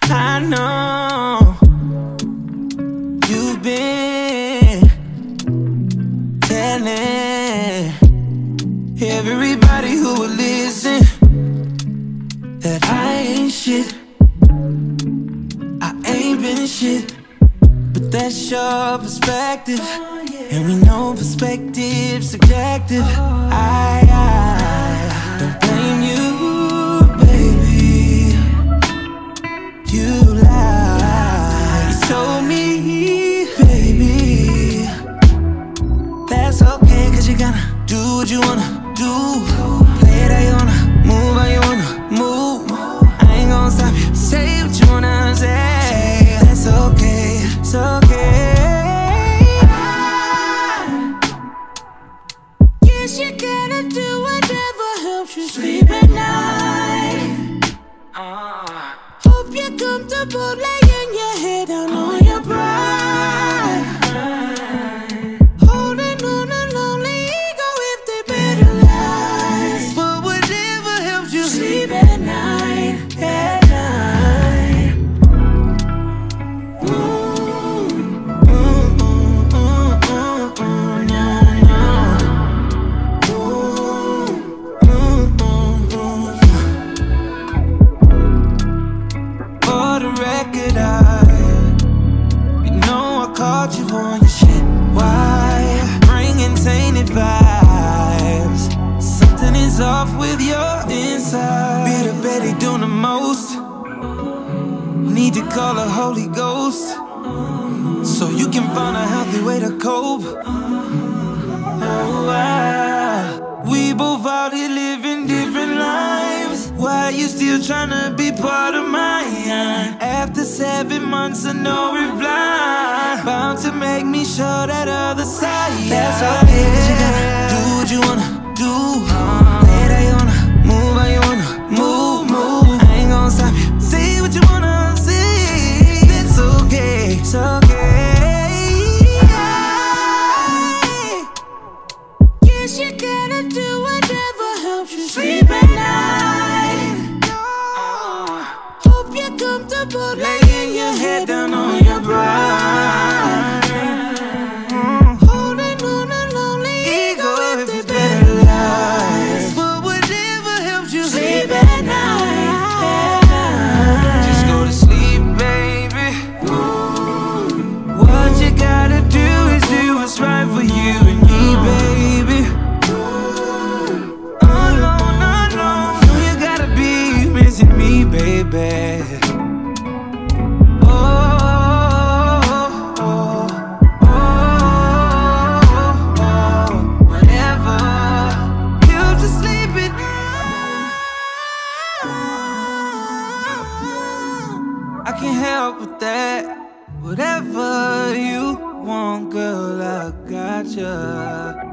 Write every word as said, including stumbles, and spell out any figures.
I know you've been telling everybody who will listen that I ain't shit, I ain't been shit. But that's your perspective, and we know perspective's subjective. I, I don't blame you, baby. You lied. You told me, baby, that's okay, cause you gotta do what you wanna do. Play it how you wanna, move how you wanna move. I ain't gonna stop you, say what you wanna say. That's okay, it's okay. I guess you gotta do whatever helps you sleep at night. uh. Hope you're comfortable laying your head down on your pride, holding on a lonely ego if they better lies. But whatever helps you sleep at night, at night. Ooh, ooh, ooh, ooh, ooh, ooh, no, no. Ooh, ooh, ooh, ooh. For the record, I, you know I caught you on your shit. Why? Bringing tainted vibes. Something is off with your inside. Bitter Betty doing the most. Need to call a Holy Ghost so you can find a healthy way to cope. Oh, I, we both out here living different lives. Why you still tryna be part of mine? After seven months of no reply, bound to make me show that other side. That's okay, cause you gotta do what you wanna do. Play it how you wanna, move how you wanna move, move. I ain't gonna stop you, say what you wanna say. It's okay, it's okay. I guess you gotta do whatever helps you sleep at night. Hope you're comfortable laying your head down on your bride, holding on a lonely ego if it's better lies. But whatever helps you sleep at night, just go to sleep, baby. What you gotta do is do what's right for you and me, baby. Oh no, no, no, no, you gotta be missing me, baby. I can't help with that. Whatever you want, girl, I gotcha.